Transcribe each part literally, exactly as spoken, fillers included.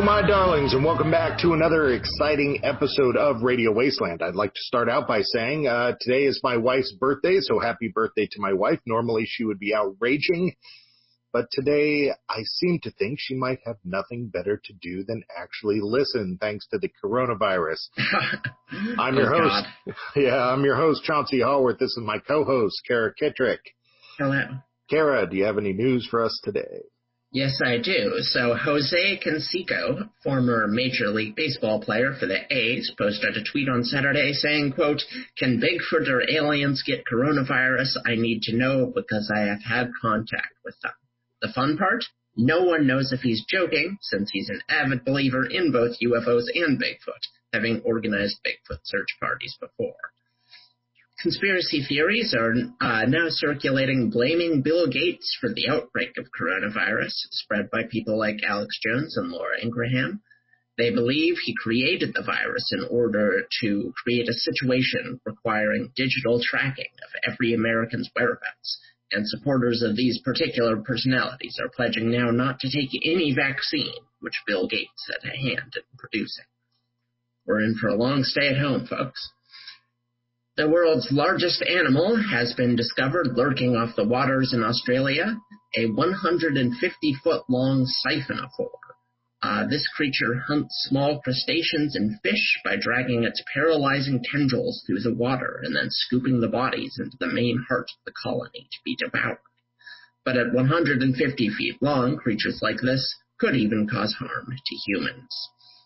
my darlings, and welcome back to another exciting episode of Radio Wasteland. I'd like to start out by saying uh, today is my wife's birthday, so happy birthday to my wife. Normally she would be out raging, but today I seem to think she might have nothing better to do than actually listen, thanks to the coronavirus. I'm your oh, host. God. Yeah, I'm your host, Chauncey Hallworth. This is my co-host, Kara Kittrick. Hello. Kara, do you have any news for us today? Yes, I do. So Jose Canseco, former Major League Baseball player for the A's, posted a tweet on Saturday saying, quote, "Can Bigfoot or aliens get coronavirus? I need to know because I have had contact with them." The fun part? No one knows if he's joking, since he's an avid believer in both U F Os and Bigfoot, having organized Bigfoot search parties before. Conspiracy theories are uh, now circulating blaming Bill Gates for the outbreak of coronavirus, spread by people like Alex Jones and Laura Ingraham. They believe he created the virus in order to create a situation requiring digital tracking of every American's whereabouts, and supporters of these particular personalities are pledging now not to take any vaccine, which Bill Gates had a hand in producing. We're in for a long stay at home, folks. The world's largest animal has been discovered lurking off the waters in Australia, a one hundred fifty foot long siphonophore. Uh, this creature hunts small crustaceans and fish by dragging its paralyzing tendrils through the water and then scooping the bodies into the main heart of the colony to be devoured. But at one hundred fifty feet long, creatures like this could even cause harm to humans.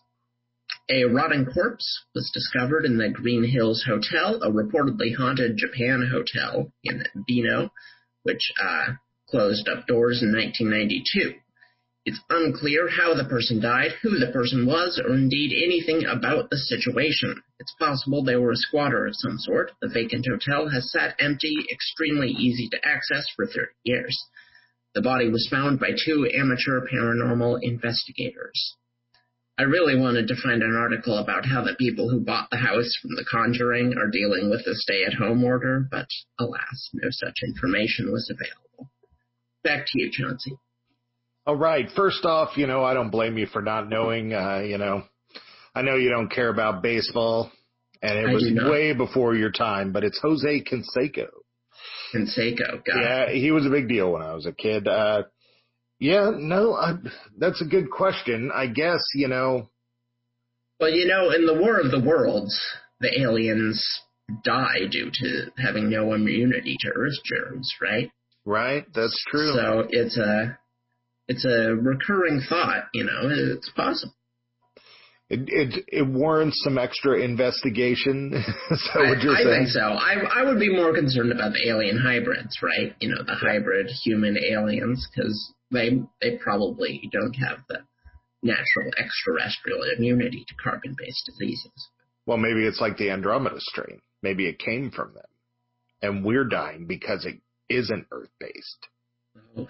A rotting corpse was discovered in the Green Hills Hotel, a reportedly haunted Japan hotel in Bino, which uh, closed up doors in nineteen ninety-two. It's unclear how the person died, who the person was, or indeed anything about the situation. It's possible they were a squatter of some sort. The vacant hotel has sat empty, extremely easy to access for thirty years. The body was found by two amateur paranormal investigators. I really wanted to find an article about how the people who bought the house from The Conjuring are dealing with the stay-at-home order, but alas, no such information was available. Back to you, Chauncey. All right. First off, you know, I don't blame you for not knowing. Uh, you know, I know you don't care about baseball, and it I was do not. way before your time, but it's Jose Canseco. Canseco, got Yeah, it. he was a big deal when I was a kid. Uh, yeah, no, I, that's a good question. I guess, you know. Well, you know, in the War of the Worlds, the aliens die due to having no immunity to Earth germs, right? Right, that's true. So it's a it's a recurring thought, you know, it's possible. It it, it warrants some extra investigation. Is that I, what you're I saying? think so. I I would be more concerned about the alien hybrids, right? You know, the Yeah. hybrid human aliens, because they they probably don't have the natural extraterrestrial immunity to carbon-based diseases. Well, maybe it's like the Andromeda strain. Maybe it came from them, and we're dying because it isn't Earth-based. Oh,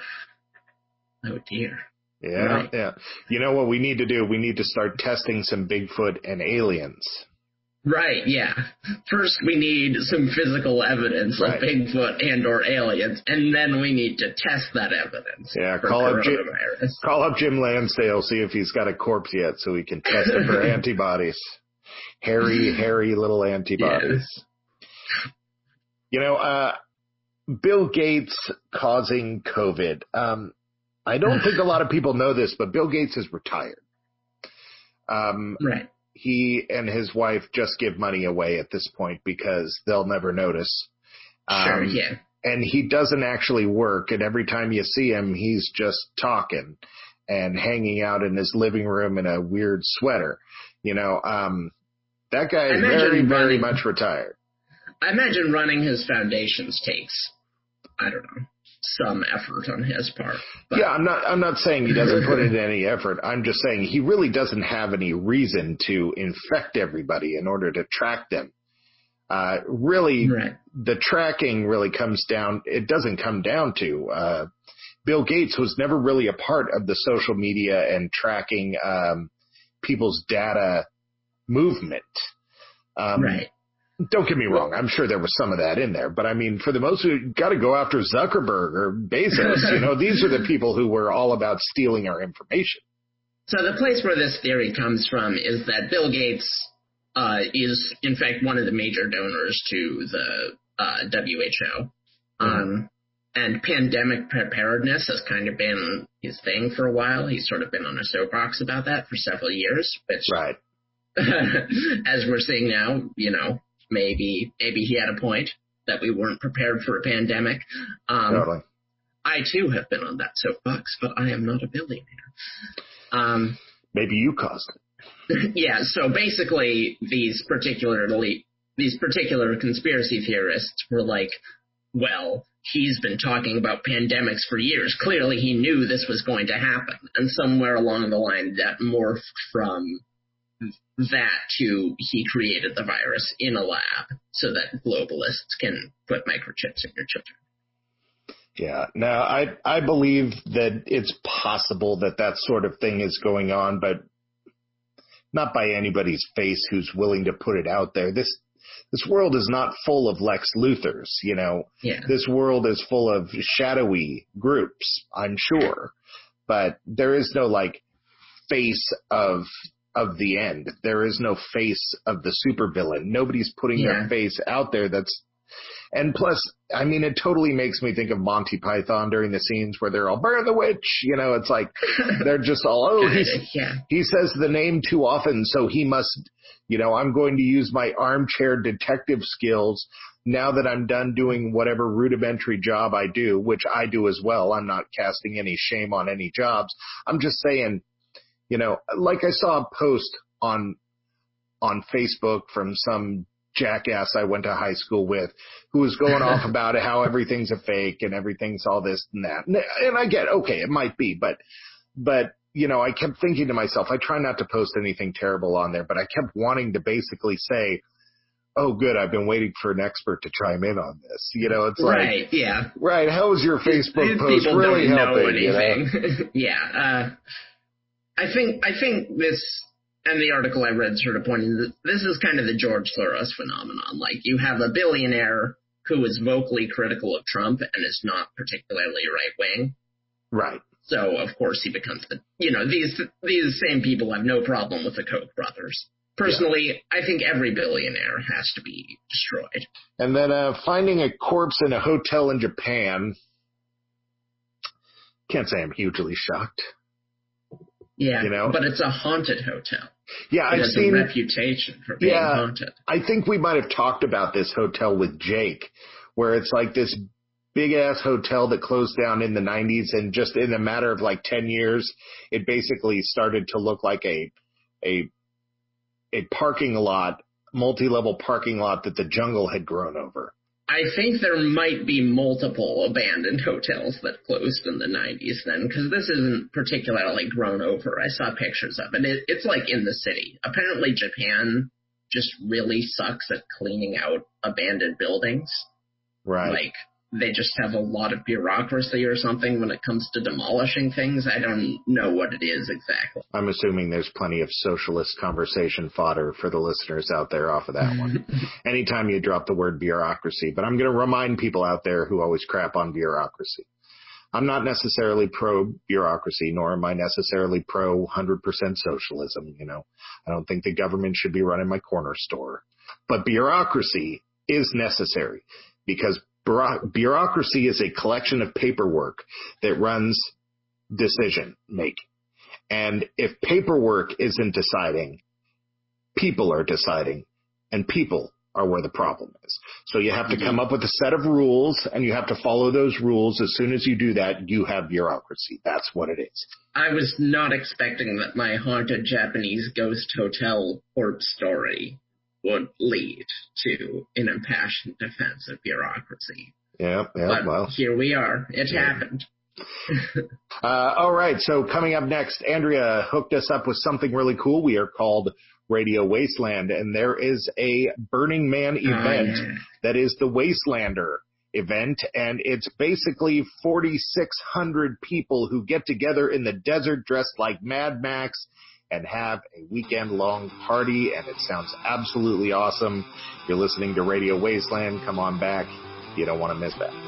oh dear. Yeah, Right. yeah. You know what we need to do? We need to start testing some Bigfoot and aliens. Right, yeah. First we need some physical evidence Right. of Bigfoot and or aliens, and then we need to test that evidence Yeah, for call up Jim, coronavirus. call up Jim Lansdale, see if he's got a corpse yet so we can test it for antibodies. Hairy, hairy little antibodies. Yeah. You know, uh, Bill Gates causing COVID. Um, I don't think a lot of people know this, but Bill Gates is retired. Um, Right. He and his wife just give money away at this point because they'll never notice. Sure, Um, yeah. And he doesn't actually work, and every time you see him, he's just talking and hanging out in his living room in a weird sweater. You know, um, that guy is very, very running, much retired. I imagine running his foundations takes, I don't know, some effort on his part. But. Yeah, I'm not I'm not saying he doesn't put in any effort. I'm just saying he really doesn't have any reason to infect everybody in order to track them. Uh, really, right. The tracking really comes down, it doesn't come down to, uh, Bill Gates was never really a part of the social media and tracking um, people's data movement. Um, right. Don't get me wrong. I'm sure there was some of that in there, but I mean, for the most, you got to go after Zuckerberg or Bezos. You know, these are the people who were all about stealing our information. So the place where this theory comes from is that Bill Gates uh, is, in fact, one of the major donors to the uh, W H O. Mm-hmm. Um, and pandemic preparedness has kind of been his thing for a while. He's sort of been on a soapbox about that for several years. Which, right. as we're seeing now, you know, maybe maybe he had a point that we weren't prepared for a pandemic. Um, totally. I, too, have been on that soapbox, but I am not a billionaire. Um, Maybe you caused it. Yeah, so basically these particularly these particular conspiracy theorists were like, well, he's been talking about pandemics for years. Clearly he knew this was going to happen. And somewhere along the line that morphed from that to he created the virus in a lab so that globalists can put microchips in your children. Yeah. Now, I I believe that it's possible that that sort of thing is going on, but not by anybody's face who's willing to put it out there. This this world is not full of Lex Luthors, you know. Yeah. This world is full of shadowy groups, I'm sure, but there is no like face of of the end. There is no face of the supervillain. Nobody's putting yeah. their face out there. That's And plus, I mean, it totally makes me think of Monty Python during the scenes where they're all, burn the witch. You know, it's like, they're just all, oh, he's, yeah. he says the name too often, so he must, you know, I'm going to use my armchair detective skills now that I'm done doing whatever rudimentary job I do, which I do as well. I'm not casting any shame on any jobs. I'm just saying, you know, like I saw a post on, on Facebook from some jackass I went to high school with who was going off about how everything's a fake and everything's all this and that. And I get, okay, it might be, but, but, you know, I kept thinking to myself, I try not to post anything terrible on there, but I kept wanting to basically say, oh, good, I've been waiting for an expert to chime in on this. You know, it's like, right, yeah. Right, how is your Facebook These post really don't helping? Know anything. You know? yeah, uh, I think, I think this, and the article I read sort of pointed that this is kind of the George Soros phenomenon. Like, you have a billionaire who is vocally critical of Trump and is not particularly right-wing. Right. So, of course, he becomes the, you know, these these same people have no problem with the Koch brothers. Personally, yeah. I think every billionaire has to be destroyed. And then uh, finding a corpse in a hotel in Japan, can't say I'm hugely shocked. Yeah, you know? But it's a haunted hotel. Yeah, it I've has seen a reputation for being yeah, haunted. I think we might have talked about this hotel with Jake, where it's like this big ass hotel that closed down in the nineties, and just in a matter of like ten years, it basically started to look like a a a parking lot, multi-level parking lot that the jungle had grown over. I think there might be multiple abandoned hotels that closed in the nineties then, because this isn't particularly grown over. I saw pictures of it. it. It's like in the city. Apparently Japan just really sucks at cleaning out abandoned buildings. Right. Like, they just have a lot of bureaucracy or something when it comes to demolishing things. I don't know what it is exactly. I'm assuming there's plenty of socialist conversation fodder for the listeners out there off of that one. Anytime you drop the word bureaucracy. But I'm going to remind people out there who always crap on bureaucracy. I'm not necessarily pro-bureaucracy, nor am I necessarily pro one hundred percent socialism. You know, I don't think the government should be running my corner store. But bureaucracy is necessary because bureaucracy is a collection of paperwork that runs decision making. And if paperwork isn't deciding, people are deciding, and people are where the problem is. So you have to come up with a set of rules, and you have to follow those rules. As soon as you do that, you have bureaucracy. That's what it is. I was not expecting that my haunted Japanese ghost hotel corpse story would lead to an impassioned defense of bureaucracy. Yeah, yeah, but well. Here we are. It yeah. happened. uh, all right, so coming up next, Andrea hooked us up with something really cool. We are called Radio Wasteland, and there is a Burning Man event oh, yeah. that is the Wastelander event, and it's basically forty-six hundred people who get together in the desert dressed like Mad Max and have a weekend-long party, and it sounds absolutely awesome. You're listening to Radio Wasteland. Come on back. You don't want to miss that.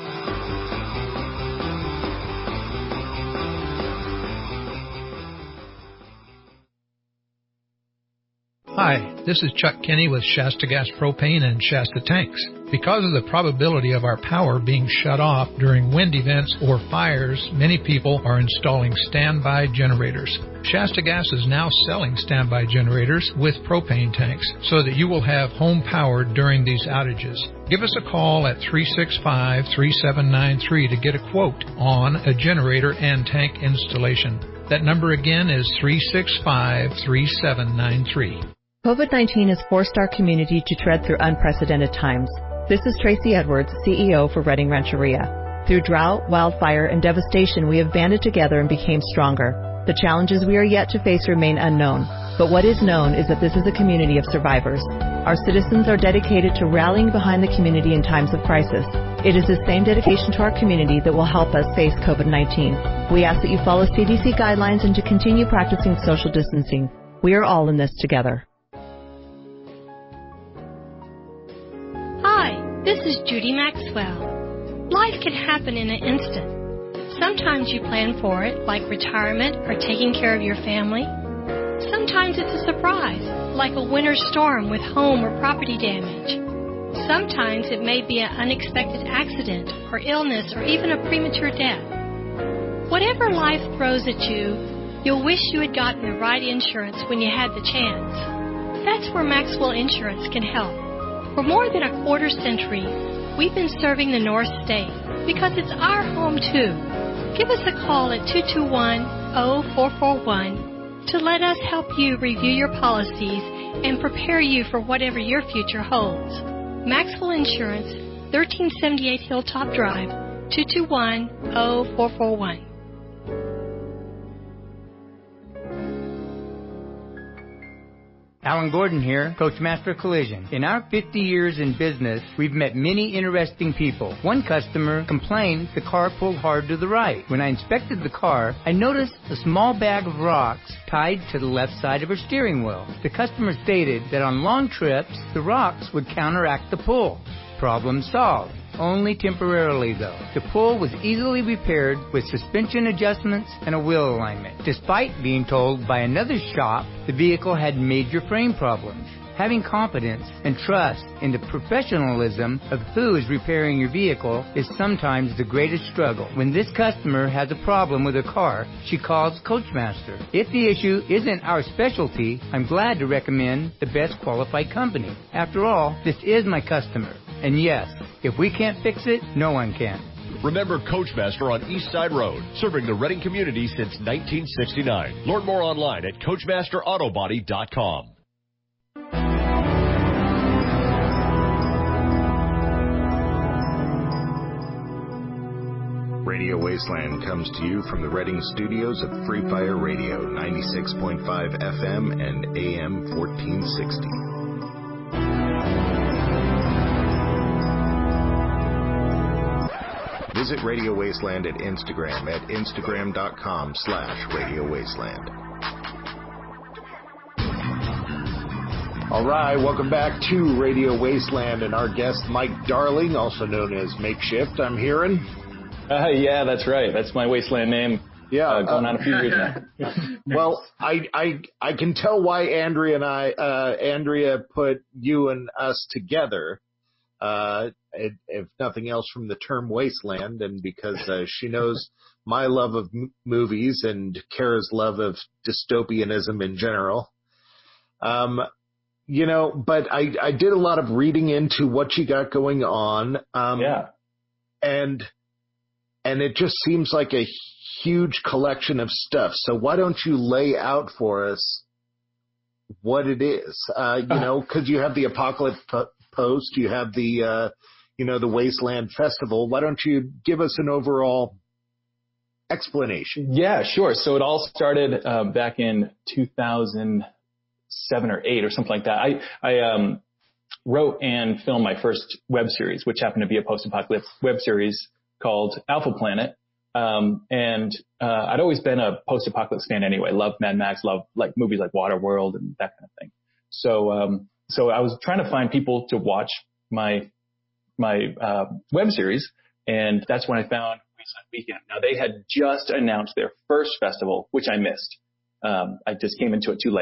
Hi, this is Chuck Kinney with Shasta Gas Propane and Shasta Tanks. Because of the probability of our power being shut off during wind events or fires, many people are installing standby generators. Shasta Gas is now selling standby generators with propane tanks so that you will have home power during these outages. Give us a call at three six five, three seven nine three to get a quote on a generator and tank installation. That number again is three six five, three seven nine three. COVID nineteen has forced our community to tread through unprecedented times. This is Tracy Edwards, C E O for Redding Rancheria. Through drought, wildfire, and devastation, we have banded together and became stronger. The challenges we are yet to face remain unknown, but what is known is that this is a community of survivors. Our citizens are dedicated to rallying behind the community in times of crisis. It is the same dedication to our community that will help us face COVID nineteen. We ask that you follow C D C guidelines and to continue practicing social distancing. We are all in this together. This is Judy Maxwell. Life can happen in an instant. Sometimes you plan for it, like retirement or taking care of your family. Sometimes it's a surprise, like a winter storm with home or property damage. Sometimes it may be an unexpected accident or illness or even a premature death. Whatever life throws at you, you'll wish you had gotten the right insurance when you had the chance. That's where Maxwell Insurance can help. For more than a quarter century, we've been serving the North State because it's our home, too. Give us a call at two two one, zero four four one to let us help you review your policies and prepare you for whatever your future holds. Maxwell Insurance, thirteen seventy-eight Hilltop Drive, two two one, zero four four one. Alan Gordon here, Coachmaster Collision. In our fifty years in business, we've met many interesting people. One customer complained the car pulled hard to the right. When I inspected the car, I noticed a small bag of rocks tied to the left side of her steering wheel. The customer stated that on long trips, the rocks would counteract the pull. Problem solved. Only temporarily, though. The pull was easily repaired with suspension adjustments and a wheel alignment, despite being told by another shop the vehicle had major frame problems. Having confidence and trust in the professionalism of who is repairing your vehicle is sometimes the greatest struggle. When this customer has a problem with her car, she calls Coachmaster. If the issue isn't our specialty, I'm glad to recommend the best qualified company. After all, this is my customer. And yes, if we can't fix it, no one can. Remember Coachmaster on East Side Road, serving the Redding community since nineteen sixty-nine. Learn more online at coachmaster auto body dot com. Radio Wasteland comes to you from the Redding studios of Free Fire Radio, ninety-six point five F M and A M fourteen sixty. Visit Radio Wasteland at Instagram at instagram.com slash Radio Wasteland. All right, welcome back to Radio Wasteland and our guest, Mike Darling, also known as Makeshift, I'm hearing. Uh, yeah, that's right. That's my Wasteland name. Yeah, uh, going uh, on a few years now. Well, I, I, I can tell why Andrea and I, uh, Andrea put you and us together. Uh, if nothing else from the term Wasteland, and because uh, she knows my love of m- movies and Kara's love of dystopianism in general. Um, you know, but I, I did a lot of reading into what you got going on. Um, yeah. And, and it just seems like a huge collection of stuff. So why don't you lay out for us what it is? Uh, you know, cause you have the Apocalypse Post, you have the, uh, you know, the Wasteland Festival. Why don't you give us an overall explanation? Yeah, sure. So it all started uh, back in two thousand seven or eight or something like that. I, I um, wrote and filmed my first web series, which happened to be a post-apocalypse web series called Alpha Planet. Um, and uh, I'd always been a post-apocalypse fan anyway. Loved Mad Max, loved like movies like Waterworld and that kind of thing. So um, so I was trying to find people to watch my my uh, web series, and that's when I found Wasteland Weekend. Now, they had just announced their first festival, which I missed. Um, I just came into it too late.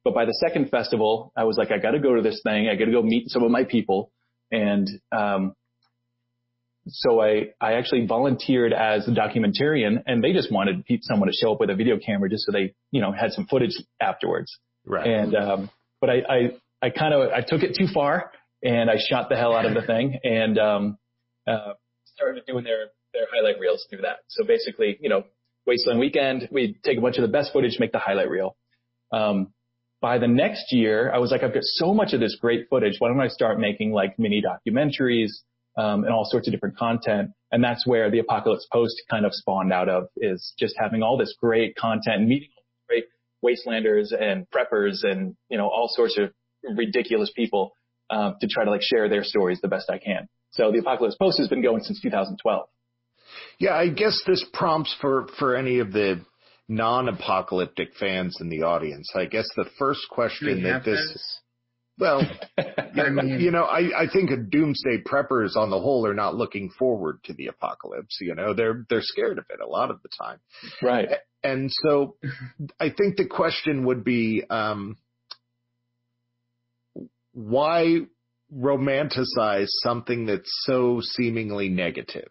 but by the second festival, I was like, I got to go to this thing. I got to go meet some of my people. And, um, so I, I actually volunteered as a documentarian, and they just wanted someone to show up with a video camera just so they, you know, had some footage afterwards. Right. And, um, but I, I, I kind of, I took it too far, and I shot the hell out of the thing, and, um, uh, started doing their, their highlight reels through that. So basically, you know, Wasteland Weekend, we take a bunch of the best footage, make the highlight reel. Um, by the next year, I was like, I've got so much of this great footage. Why don't I start making like mini documentaries, um, and all sorts of different content? And that's where the Apocalypse Post kind of spawned out of, is just having all this great content and meeting great wastelanders and preppers and, you know, all sorts of ridiculous people, um, to try to like share their stories the best I can. So the Apocalypse Post has been going since two thousand twelve. Yeah, I guess this prompts for, for any of the non-apocalyptic fans in the audience. I guess the first question that this, those? well, I mean, you know, I, I think doomsday preppers on the whole are not looking forward to the apocalypse. You know, they're, they're scared of it a lot of the time. Right. And so I think the question would be, um, why romanticize something that's so seemingly negative?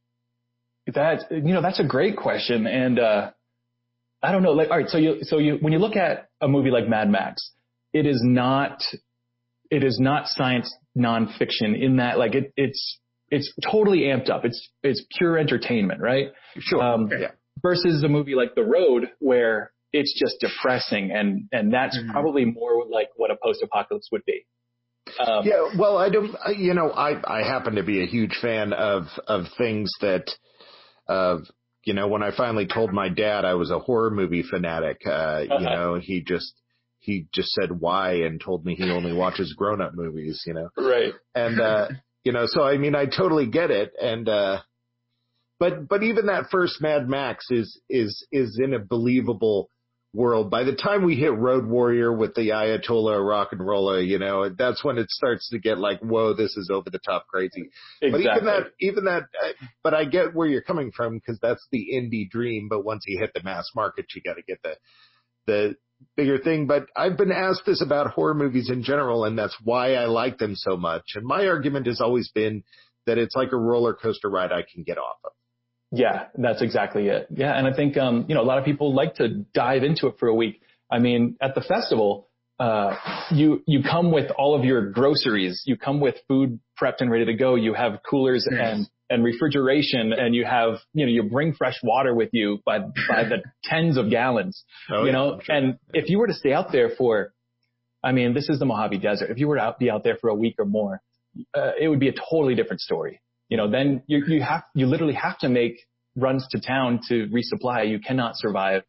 That, you know, that's a great question. And, uh, I don't know, like, all right. So you, so you, when you look at a movie like Mad Max, it is not, it is not science nonfiction in that, like, it, it's, it's totally amped up. It's, it's pure entertainment, right? Sure. Um, yeah. Versus a movie like The Road, where it's just depressing. And, and that's mm-hmm. probably more like what a post-apocalypse would be. Um, yeah. Well, I don't, you know, I, I happen to be a huge fan of, of things that, of, you know, when I finally told my dad I was a horror movie fanatic, uh, uh-huh. you know, he just, he just said why and told me he only watches grown-up movies, you know. Right. And, uh, you know, so I mean, I totally get it. And, uh, but, but even that first Mad Max is, is, is in a believable world. By the time we hit Road Warrior with the Ayatollah rock and roller, you know, that's when it starts to get like, whoa, this is over the top crazy. Exactly. But even that, even that, uh, but I get where you're coming from, because that's the indie dream. But once you hit the mass market, you got to get the, the bigger thing. But I've been asked this about horror movies in general, and that's why I like them so much. And my argument has always been that it's like a roller coaster ride I can get off of. Yeah, that's exactly it. Yeah. And I think, um, you know, a lot of people like to dive into it for a week. I mean, at the festival, uh, you, you come with all of your groceries. You come with food prepped and ready to go. You have coolers yes. and, and refrigeration, and you have, you know, you bring fresh water with you by, by the tens of gallons, oh, you yeah, know, sure. and if you were to stay out there for, I mean, this is the Mojave Desert. If you were to out, be out there for a week or more, uh, it would be a totally different story. You know, then you, you have, you literally have to make runs to town to resupply. You cannot survive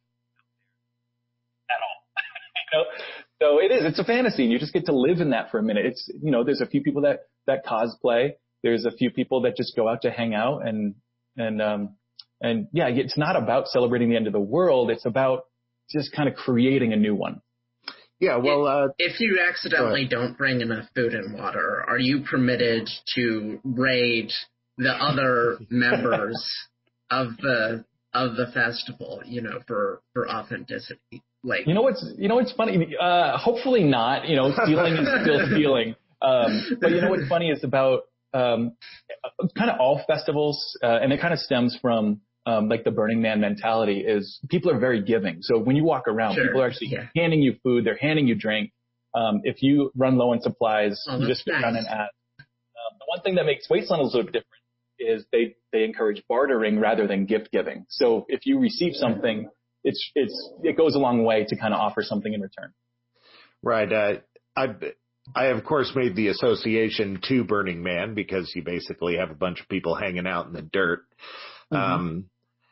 at all. you know? So it is, it's a fantasy, and you just get to live in that for a minute. It's, you know, there's a few people that, that cosplay. There's a few people that just go out to hang out, and, and, um, and yeah, it's not about celebrating the end of the world. It's about just kind of creating a new one. Yeah, well, uh, if you accidentally don't bring enough food and water, are you permitted to raid the other members of the of the festival, you know, for, for authenticity? Like, you know what's you know what's funny? Uh, hopefully not. You know, stealing is still stealing. Um, but you know what's funny is about um, kind of all festivals, uh, and it kind of stems from um, like the Burning Man mentality. Is people are very giving. So when you walk around, sure. people are actually yeah. handing you food. They're handing you drink. Um, if you run low on supplies, oh, you just nice. run and ask. Um, the one thing that makes Wasteland a little bit different is they, they encourage bartering rather than gift giving. So if you receive something, it's, it's, it goes a long way to kind of offer something in return. Right. Uh, I, I of course made the association to Burning Man, because you basically have a bunch of people hanging out in the dirt. Mm-hmm. Um,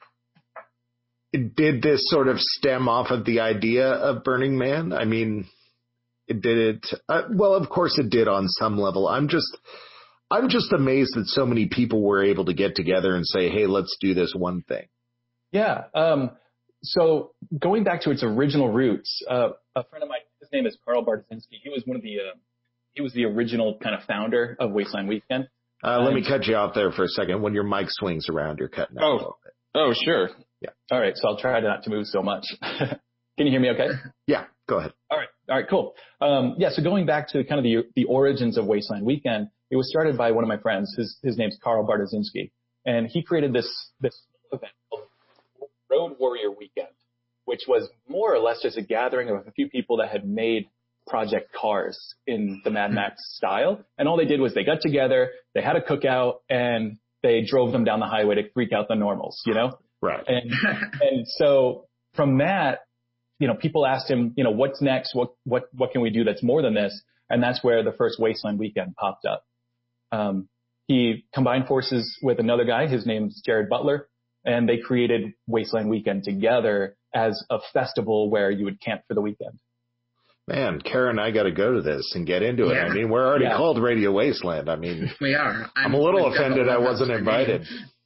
did this sort of stem off of the idea of Burning Man? I mean, it did it, uh, well, of course it did on some level. I'm just, I'm just amazed that so many people were able to get together and say, hey, let's do this one thing. Yeah. Um, so going back to its original roots, uh, a friend of mine, his name is Carl Bartzinski. He was one of the, uh, he was the original kind of founder of Wasteland Weekend. Uh, let me cut you off there for a second. When your mic swings around, you're cutting out oh, a little bit. Oh, sure. Yeah. All right. So I'll try not to move so much. Can you hear me okay? Yeah, go ahead. All right. All right, cool. Um, yeah, so going back to kind of the the origins of Wasteland Weekend, it was started by one of my friends. His his name's Carl Bartoszinski, and he created this this event called Road Warrior Weekend, which was more or less just a gathering of a few people that had made project cars in the Mad Max style, and all they did was they got together, they had a cookout, and they drove them down the highway to freak out the normals, you know? Right. And and so from that, you know, people asked him, you know, what's next? What, what, what can we do that's more than this? And that's where the first Wasteland Weekend popped up. Um, he combined forces with another guy. His name's Jared Butler, and they created Wasteland Weekend together as a festival where you would camp for the weekend. Man, Kara and I got to go to this and get into it. Yeah. I mean, we're already Yeah. called Radio Wasteland. I mean, We are. I'm, I'm a little offended I wasn't invited.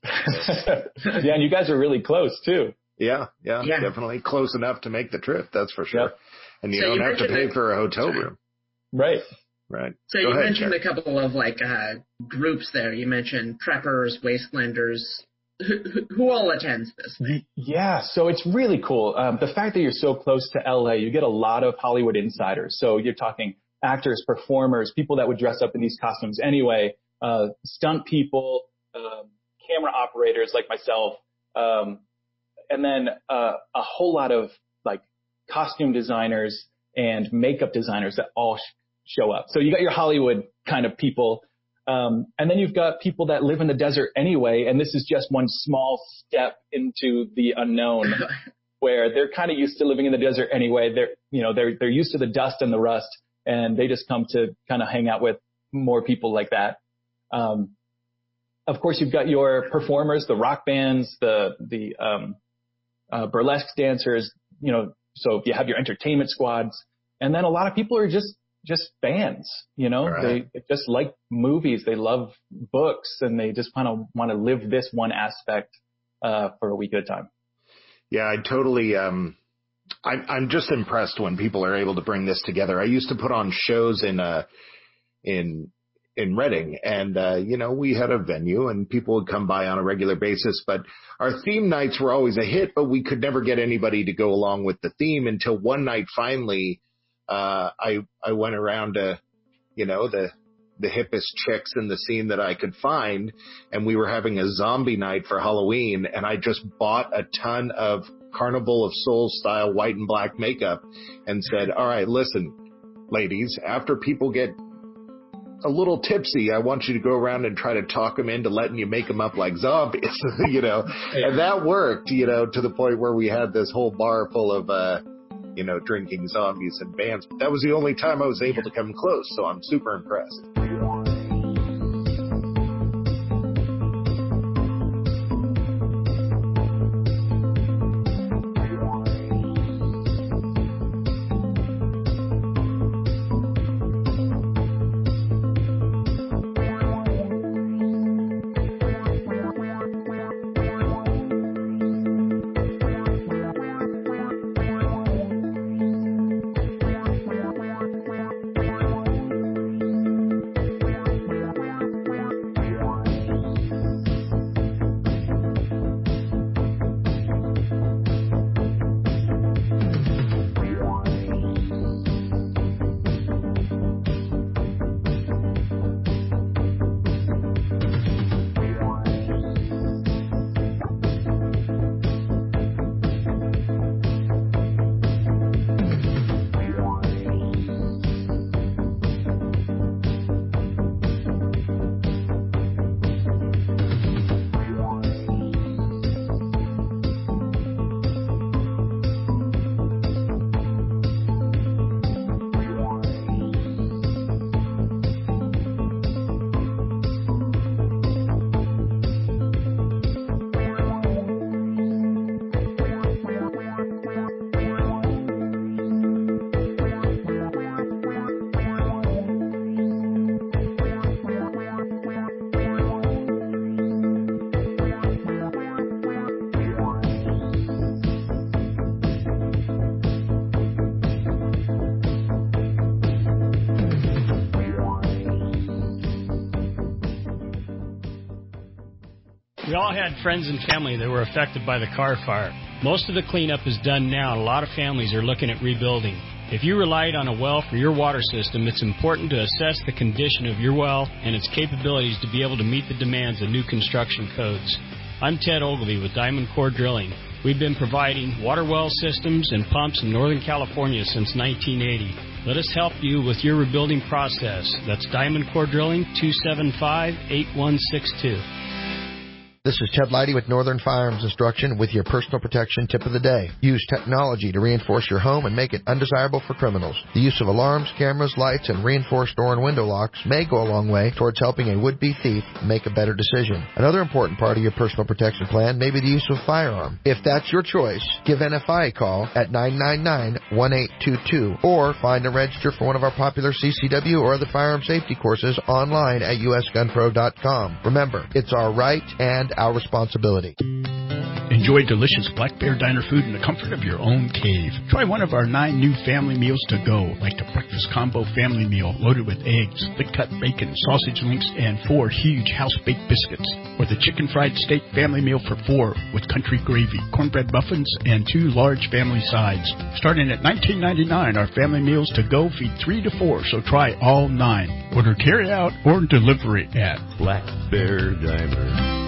Yeah, and you guys are really close too. Yeah, yeah, Yeah. definitely close enough to make the trip. That's for sure. Yep. And you So don't you have to mentioned pay that- for a hotel room. Right. Right. So Go you ahead, mentioned Jared. a couple of like uh, groups there. You mentioned preppers, wastelanders. Who, who, who all attends this thing? Yeah, so it's really cool. Um, the fact that you're so close to L A, you get a lot of Hollywood insiders. So you're talking actors, performers, people that would dress up in these costumes anyway, uh, stunt people, um, camera operators like myself, um, and then uh, a whole lot of like costume designers and makeup designers that all sh- show up. So you got your Hollywood kind of people. Um, and then you've got people that live in the desert anyway, and this is just one small step into the unknown, where they're kind of used to living in the desert anyway. They're, you know, they're they're used to the dust and the rust, and they just come to kind of hang out with more people like that. Um, of course, you've got your performers, the rock bands, the the um, uh, burlesque dancers. You know, so you have your entertainment squads, and then a lot of people are just just fans, you know, Right. they just like movies. They love books, and they just kind of want to live this one aspect, uh, for a week at a time. Yeah, I totally, um, I'm, I'm just impressed when people are able to bring this together. I used to put on shows in, uh, in, in Reading, and, uh, you know, we had a venue and people would come by on a regular basis, but our theme nights were always a hit, but we could never get anybody to go along with the theme until one night finally, Uh, I, I went around to, you know, the, the hippest chicks in the scene that I could find, and we were having a zombie night for Halloween, and I just bought a ton of Carnival of Souls style white and black makeup and said, all right, listen, ladies, after people get a little tipsy, I want you to go around and try to talk them into letting you make them up like zombies, you know, and that worked, you know, to the point where we had this whole bar full of, uh, you know, drinking zombies and bands. But that was the only time I was able to come close, so I'm super impressed. We all had friends and family that were affected by the car fire. Most of the cleanup is done now, and a lot of families are looking at rebuilding. If you relied on a well for your water system, it's important to assess the condition of your well and its capabilities to be able to meet the demands of new construction codes. I'm Ted Ogilvie with Diamond Core Drilling. We've been providing water well systems and pumps in Northern California since nineteen eighty. Let us help you with your rebuilding process. That's Diamond Core Drilling, two seven five, eight one six two. This is Ted Leidy with Northern Firearms Instruction with your personal protection tip of the day. Use technology to reinforce your home and make it undesirable for criminals. The use of alarms, cameras, lights, and reinforced door and window locks may go a long way towards helping a would-be thief make a better decision. Another important part of your personal protection plan may be the use of a firearm. If that's your choice, give N F I a call at nine nine nine, one eight two two or find and register for one of our popular C C W or other firearm safety courses online at U S gun pro dot com. Remember, it's our right and our responsibility. Enjoy delicious Black Bear Diner food in the comfort of your own cave. Try one of our nine new family meals to go, like the breakfast combo family meal loaded with eggs, thick-cut bacon, sausage links, and four huge house-baked biscuits. Or the chicken fried steak family meal for four with country gravy, cornbread muffins, and two large family sides. Starting at nineteen ninety-nine dollars, our family meals to go feed three to four, so try all nine. Order carry-out or delivery at Black Bear Diner.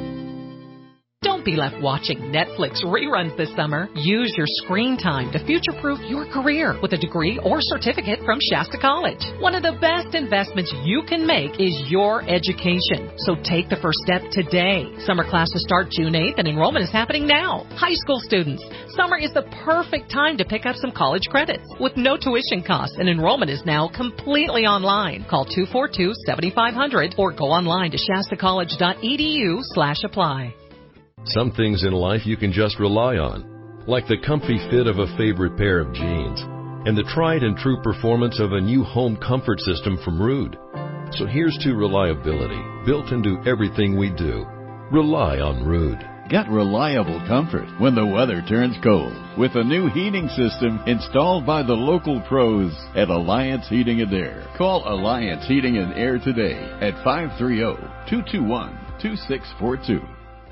Don't be left watching Netflix reruns this summer. Use your screen time to future-proof your career with a degree or certificate from Shasta College. One of the best investments you can make is your education. So take the first step today. Summer classes start June eighth and enrollment is happening now. High school students, summer is the perfect time to pick up some college credits with no tuition costs, and enrollment is now completely online. Call two four two, seven five zero zero or go online to shasta college dot e d u slash apply. Some things in life you can just rely on, like the comfy fit of a favorite pair of jeans and the tried and true performance of a new home comfort system from Ruud. So here's to reliability, built into everything we do. Rely on Ruud. Get reliable comfort when the weather turns cold with a new heating system installed by the local pros at Alliance Heating and Air. Call Alliance Heating and Air today at five three zero, two two one, two six four two.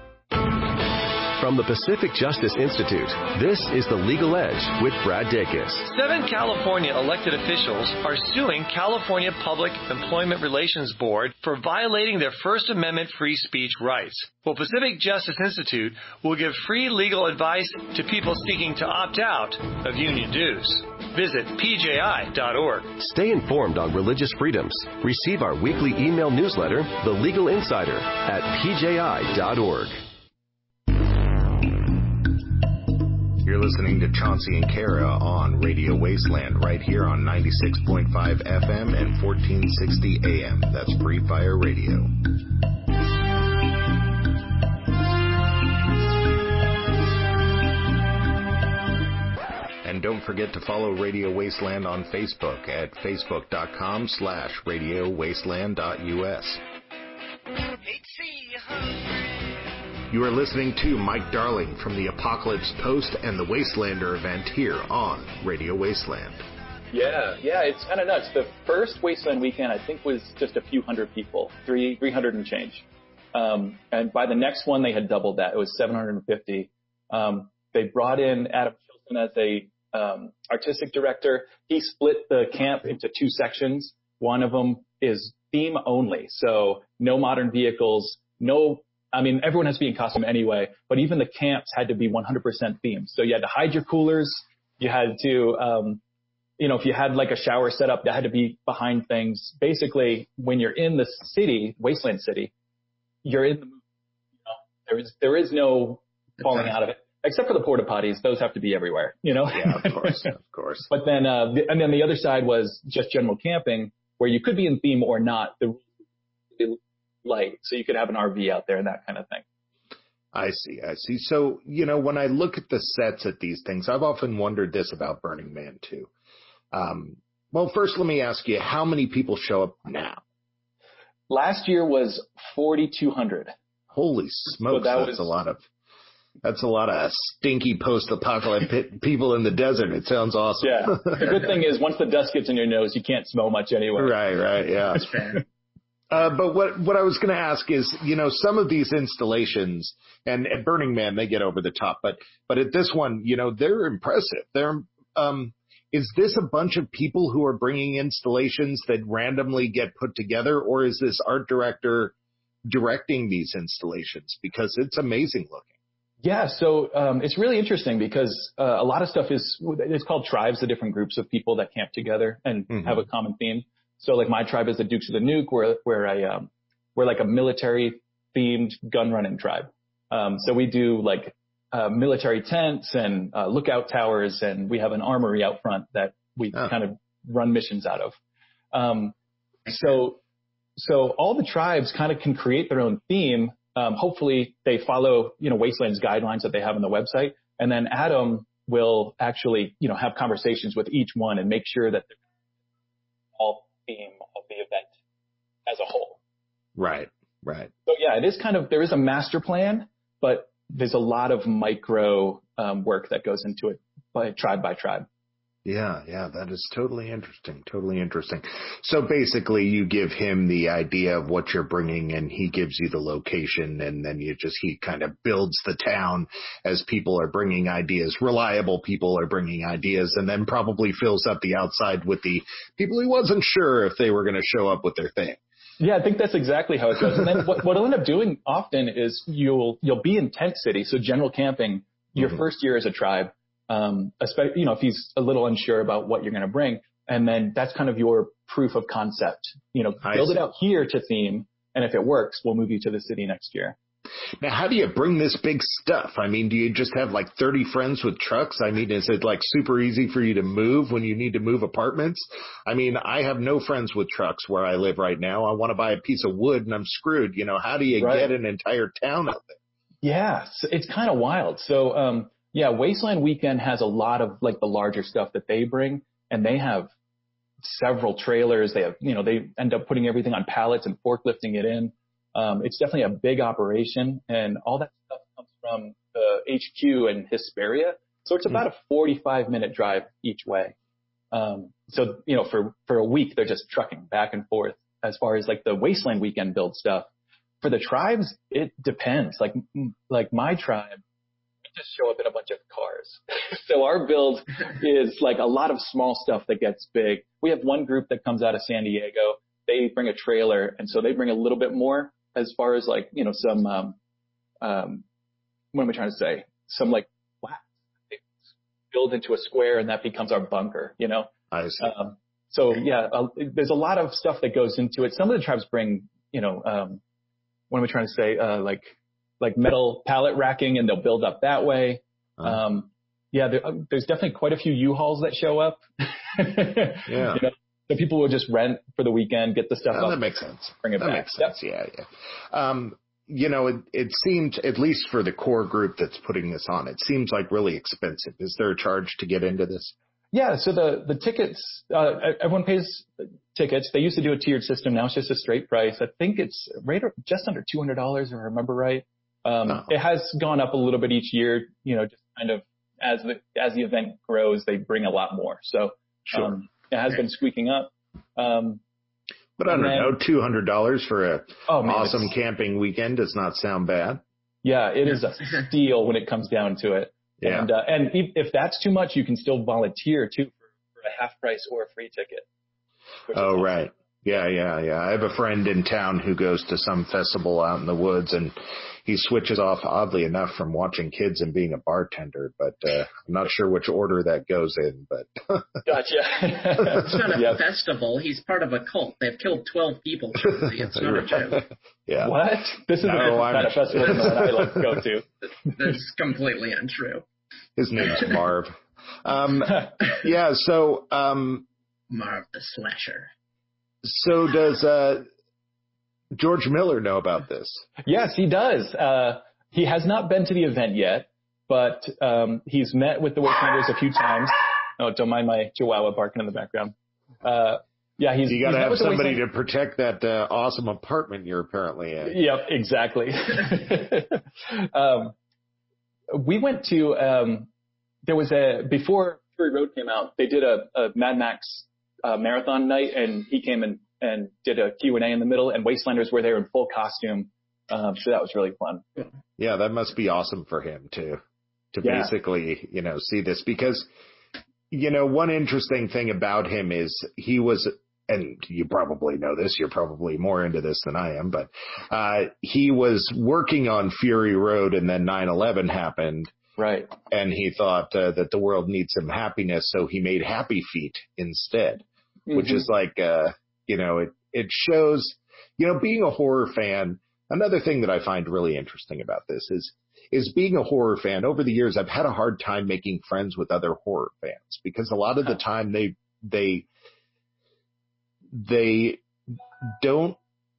From the Pacific Justice Institute, this is The Legal Edge with Brad Dacus. Seven California elected officials are suing California Public Employment Relations Board for violating their First Amendment free speech rights. Well, Pacific Justice Institute will give free legal advice to people seeking to opt out of union dues. Visit P J I dot org. Stay informed on religious freedoms. Receive our weekly email newsletter, The Legal Insider, at P J I dot org. You're listening to Chauncey and Kara on Radio Wasteland right here on ninety-six point five F M and fourteen sixty A M. That's Free Fire Radio. And don't forget to follow Radio Wasteland on Facebook at facebook.com slash Radio Wasteland dot US. You are listening to Mike Darling from the Apocalypse Post and the Wastelander event here on Radio Wasteland. Yeah, yeah, it's kind of nuts. The first Wasteland weekend, I think, was just a few hundred people, three, three hundred and change. Um, and by the next one, they had doubled that. It was seven hundred fifty. Um, they brought in Adam Chilton as a um, artistic director. He split the camp into two sections. One of them is theme only, so no modern vehicles, no. I mean, everyone has to be in costume anyway, but even the camps had to be one hundred percent themed. So you had to hide your coolers. You had to, um, you know, if you had like a shower set up, that had to be behind things. Basically, when you're in the city, Wasteland City, you're in the movie. You know, there is, there is no falling okay. out of it, except for the porta potties. Those have to be everywhere, you know? Yeah, of course, of course. But then, uh, the, and then the other side was just general camping, where you could be in theme or not. The light, so you could have an R V out there and that kind of thing. I see, I see. So, you know, when I look at the sets at these things, I've often wondered this about Burning Man too. Um, well, first, let me ask you, how many people show up now? Last year was forty-two hundred. Holy smokes, so that that's was, a lot of that's a lot of stinky post-apocalyptic people in the desert. It sounds awesome. Yeah. The good thing is, once the dust gets in your nose, you can't smell much anyway. Right, right, yeah. That's fair. Uh, but what, what I was going to ask is, you know, some of these installations, and at Burning Man, they get over the top, but, but at this one, you know, they're impressive. They're, um, Is this a bunch of people who are bringing installations that randomly get put together, or is this art director directing these installations? Because it's amazing looking. Yeah, so um, it's really interesting because uh, a lot of stuff is, it's called tribes, the different groups of people that camp together and mm-hmm. have a common theme. So like my tribe is the Dukes of the Nuke, where where I um, we're like a military themed gun running tribe. Um, so we do like uh, military tents and uh, lookout towers, and we have an armory out front that we oh. kind of run missions out of. Um, so so all the tribes kind of can create their own theme. Um, hopefully they follow, you know, Wasteland's guidelines that they have on the website, and then Adam will actually, you know, have conversations with each one and make sure that they're all theme of the event as a whole. Right, right. So yeah, it is kind of, there is a master plan, but there's a lot of micro um, work that goes into it by tribe by tribe. Yeah, yeah, that is totally interesting, totally interesting. So basically you give him the idea of what you're bringing and he gives you the location, and then you just, he kind of builds the town as people are bringing ideas, reliable people are bringing ideas, and then probably fills up the outside with the people he wasn't sure if they were going to show up with their thing. Yeah, I think that's exactly how it goes. And then what, what I'll end up doing often is you'll, you'll be in tent city. So general camping, your mm-hmm. first year as a tribe. Um, especially, you know, if he's a little unsure about what you're going to bring, and then that's kind of your proof of concept, you know, I build see. it out here to theme. And if it works, we'll move you to the city next year. Now, how do you bring this big stuff? I mean, do you just have like thirty friends with trucks? I mean, is it like super easy for you to move when you need to move apartments? I mean, I have no friends with trucks where I live right now. I want to buy a piece of wood and I'm screwed. You know, how do you right. get an entire town out there? Yeah, so it's kind of wild. So, um, yeah, Wasteland Weekend has a lot of like the larger stuff that they bring, and they have several trailers. They have, you know, they end up putting everything on pallets and forklifting it in. Um, it's definitely a big operation, and all that stuff comes from the H Q in Hesperia. So it's about mm. a forty-five minute drive each way. Um, so, you know, for, for a week, they're just trucking back and forth as far as like the Wasteland Weekend build stuff. For the tribes, it depends. Like, like my tribe, just show up in a bunch of cars. So our build is like a lot of small stuff that gets big. We have one group that comes out of San Diego. They bring a trailer, and so they bring a little bit more as far as like, you know, some, um, um, what am I trying to say? Some like flats. They build into a square, and that becomes our bunker, you know? I see. Um, so yeah, uh, there's a lot of stuff that goes into it. Some of the tribes bring, you know, um, what am I trying to say? Uh, like, like metal pallet racking, and they'll build up that way. Uh-huh. Um, yeah, there, uh, there's definitely quite a few U-Hauls that show up. Yeah. You know, so people will just rent for the weekend, get the stuff oh, up. That makes sense. Bring it that back. makes sense. Yep. Yeah, yeah. Um, you know, it, it seemed, at least for the core group that's putting this on, it seems like really expensive. Is there a charge to get into this? Yeah, so the, the tickets, uh, everyone pays tickets. They used to do a tiered system. Now it's just a straight price. I think it's right just under two hundred dollars, if I remember right. Um, oh. It has gone up a little bit each year, you know, just kind of as the, as the event grows, they bring a lot more. So, sure. um, it has been squeaking up. Um, but I don't then, know, two hundred dollars for a oh, man, awesome camping weekend does not sound bad. Yeah, it is a steal when it comes down to it. Yeah. And, uh, and if, if that's too much, you can still volunteer too for, for a half price or a free ticket. Oh, awesome. Right. Yeah, yeah, yeah. I have a friend in town who goes to some festival out in the woods, and he switches off, oddly enough, from watching kids and being a bartender, but uh, I'm not sure which order that goes in. But Gotcha. It's not a yep. festival. He's part of a cult. They've killed twelve people. It's not a joke. Yeah. What? This is no, a different kind of festival than the one I like to go to. That's completely untrue. His name's Marv. Um, yeah, so... Um, Marv the Slasher. So does uh, George Miller know about this? Yes, he does. Uh, he has not been to the event yet, but um, he's met with the Wastelanders a few times. Oh, don't mind my chihuahua barking in the background. Uh, yeah, he's. You got to have somebody to protect that uh, awesome apartment you're apparently in. Yep, exactly. um, we went to. Um, there was a before Fury Road came out. They did a, a Mad Max. Uh, marathon night, and he came and, and did a Q and A in the middle, and Wastelanders were there in full costume. Um, so that was really fun. Yeah, that must be awesome for him too, to yeah. basically, you know, see this, because you know, one interesting thing about him is he was, and you probably know this, you're probably more into this than I am, but uh, he was working on Fury Road and then nine eleven happened. Right. And he thought uh, that the world needs some happiness, so he made Happy Feet instead, mm-hmm. which is like, uh, you know, it, it shows, you know, being a horror fan. Another thing that I find really interesting about this is, is being a horror fan. Over the years, I've had a hard time making friends with other horror fans because a lot of the time they, they, they don't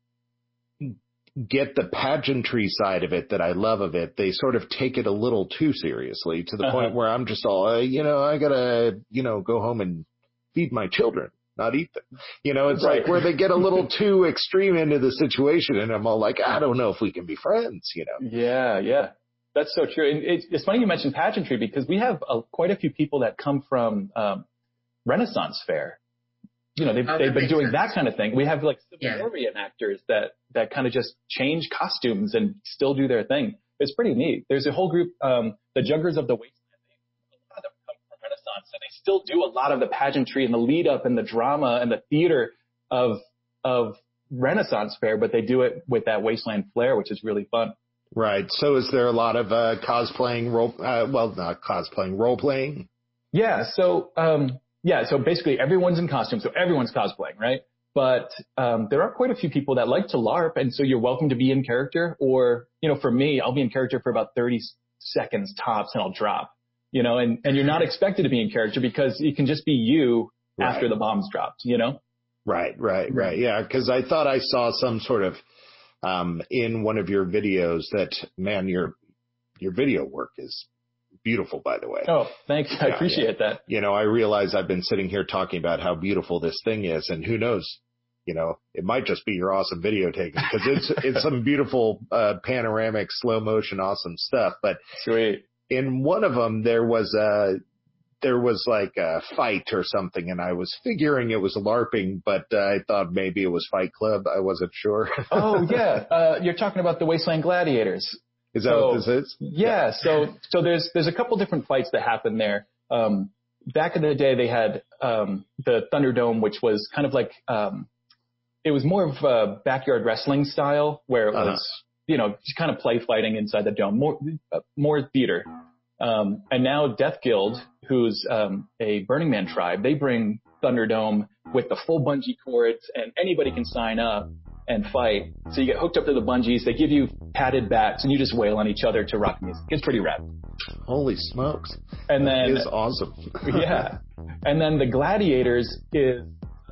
get the pageantry side of it that I love of it. They sort of take it a little too seriously to the uh-huh. point where I'm just all, uh, you know, I gotta, you know, go home and feed my children, not eat them. You know, it's right. like where they get a little too extreme into the situation and I'm all like, I don't know if we can be friends, you know? Yeah, yeah. That's so true. And it's, it's funny you mentioned pageantry because we have a, quite a few people that come from um, Renaissance Fair. You know, they've, oh, they've been doing sense. that kind of thing. We have like civil war yeah. reenactors that, that kind of just change costumes and still do their thing. It's pretty neat. There's a whole group, um, the Juggers of the Wasteland. A lot of them come from Renaissance and they still do a lot of the pageantry and the lead up and the drama and the theater of, of Renaissance Fair, but they do it with that Wasteland flair, which is really fun. Right. So is there a lot of, uh, cosplaying role, uh, well, not cosplaying, role playing? Yeah. So, um, Yeah, so basically everyone's in costume, so everyone's cosplaying, right? But um, there are quite a few people that like to LARP, and so you're welcome to be in character. Or, you know, for me, I'll be in character for about thirty seconds tops, and I'll drop. You know, and, and you're not expected to be in character because it can just be you right. after the bomb's dropped, you know? Right, right, right. Yeah, because I thought I saw some sort of um, in one of your videos that, man, your your video work is beautiful, by the way. Oh, thanks. I yeah, appreciate yeah. that. You know, I realize I've been sitting here talking about how beautiful this thing is, and who knows, you know, it might just be your awesome video taking because it's it's some beautiful uh, panoramic, slow motion, awesome stuff. But sweet. In one of them, there was a there was like a fight or something, and I was figuring it was LARPing, but uh, I thought maybe it was Fight Club. I wasn't sure. Oh yeah, uh, you're talking about the Wasteland Gladiators. Is that so, what this is? Yeah, yeah. So, so there's, there's a couple different fights that happen there. Um, back in the day, they had, um, the Thunderdome, which was kind of like, um, it was more of a backyard wrestling style where it was, uh-huh. you know, just kind of play fighting inside the dome, more, uh, more theater. Um, and now Death Guild, who's, um, a Burning Man tribe, they bring Thunderdome with the full bungee cords and anybody can sign up and fight. So you get hooked up to the bungees. They give you padded bats, and you just wail on each other to rock music. It's pretty rad. Holy smokes! And that then is awesome. Yeah. And then the Gladiators is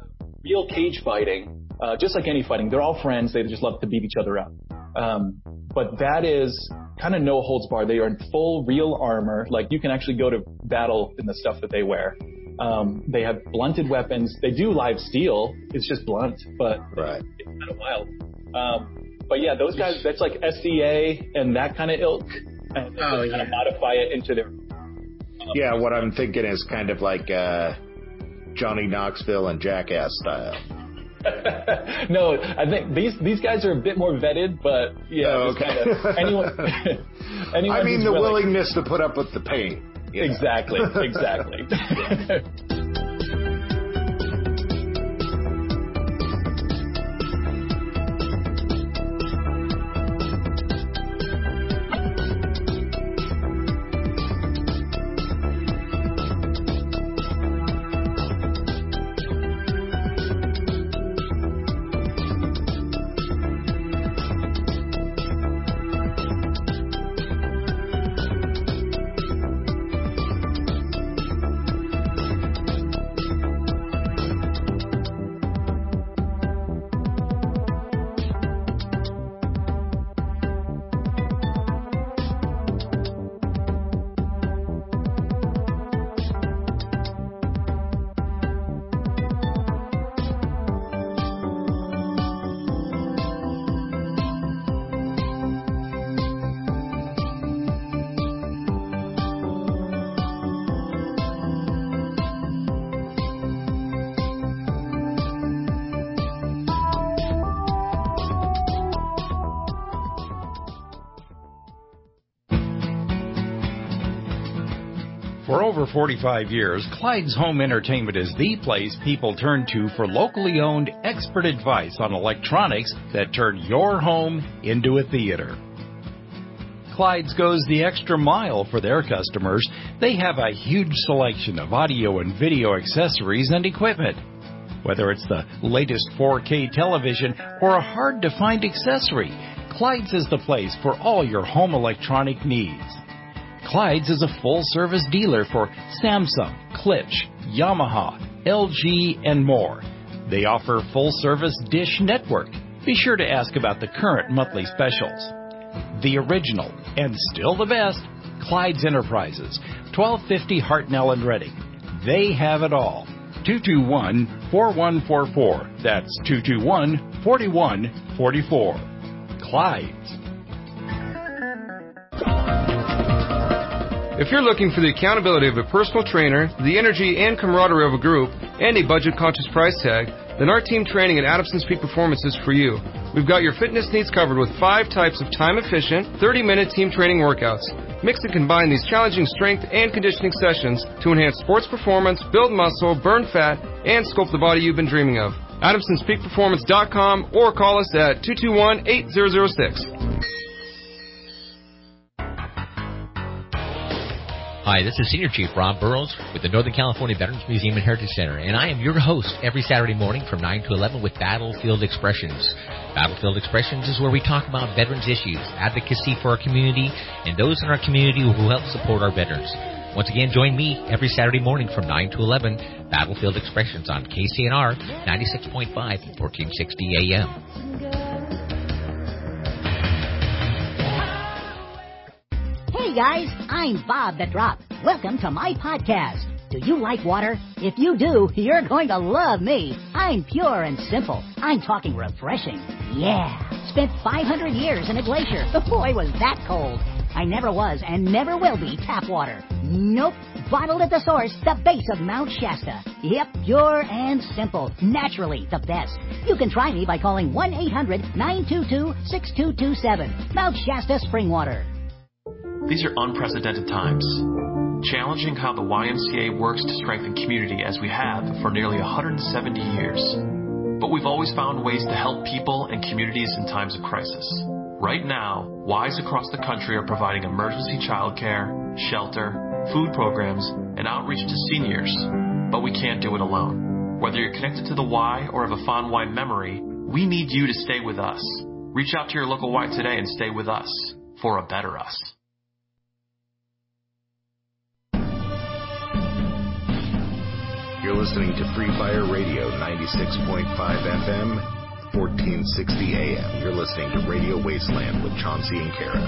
real cage fighting, uh, just like any fighting. They're all friends. They just love to beat each other up. Um, but that is kind of no holds barred. They are in full real armor. Like you can actually go to battle in the stuff that they wear. Um, they have blunted weapons. They do live steel. It's just blunt, but right. it's kind of wild. Um, but yeah, those guys, that's like S C A and that kind of ilk. And they oh, just kind yeah. of modify it into their. Um, yeah, what I'm thinking is kind of like uh, Johnny Knoxville and Jackass style. No, I think these these guys are a bit more vetted, but yeah, oh, okay. kind of, anyone. anyone I mean, the willing. willingness to put up with the pain. Yeah. Exactly, exactly. For over forty-five years, Clyde's Home Entertainment is the place people turn to for locally owned expert advice on electronics that turn your home into a theater. Clyde's goes the extra mile for their customers. They have a huge selection of audio and video accessories and equipment. Whether it's the latest four K television or a hard-to-find accessory, Clyde's is the place for all your home electronic needs. Clyde's is a full-service dealer for Samsung, Klipsch, Yamaha, L G, and more. They offer full-service Dish Network. Be sure to ask about the current monthly specials. The original, and still the best, Clyde's Enterprises, twelve fifty Hartnell and Reading. They have it all. two two one, four one four four. That's two two one, four one four four. Clyde's. If you're looking for the accountability of a personal trainer, the energy and camaraderie of a group, and a budget-conscious price tag, then our team training at Adamson's Peak Performance is for you. We've got your fitness needs covered with five types of time-efficient, thirty-minute team training workouts. Mix and combine these challenging strength and conditioning sessions to enhance sports performance, build muscle, burn fat, and sculpt the body you've been dreaming of. Adamsons Peak Performance dot com or call us at two two one, eight zero zero six. Hi, this is Senior Chief Rob Burrows with the Northern California Veterans Museum and Heritage Center, and I am your host every Saturday morning from nine to eleven with Battlefield Expressions. Battlefield Expressions is where we talk about veterans issues, advocacy for our community, and those in our community who help support our veterans. Once again, join me every Saturday morning from nine to eleven, Battlefield Expressions on K C N R ninety-six point five and fourteen sixty A M. Hey guys, I'm Bob the Drop. Welcome to my podcast. Do you like water? If you do, you're going to love me. I'm pure and simple. I'm talking refreshing. Yeah. Spent five hundred years in a glacier. Boy, was that cold. I never was and never will be tap water. Nope. Bottled at the source, the base of Mount Shasta. Yep, pure and simple. Naturally the best. You can try me by calling one eight hundred, nine two two, six two two seven. Mount Shasta Spring Water. These are unprecedented times, challenging how the Y M C A works to strengthen community as we have for nearly one hundred seventy years. But we've always found ways to help people and communities in times of crisis. Right now, Ys across the country are providing emergency childcare, shelter, food programs, and outreach to seniors. But we can't do it alone. Whether you're connected to the Y or have a fond Y memory, we need you to stay with us. Reach out to your local Y today and stay with us for a better us. You're listening to Free Fire Radio, ninety-six point five F M, fourteen sixty A M. You're listening to Radio Wasteland with Chauncey and Kara.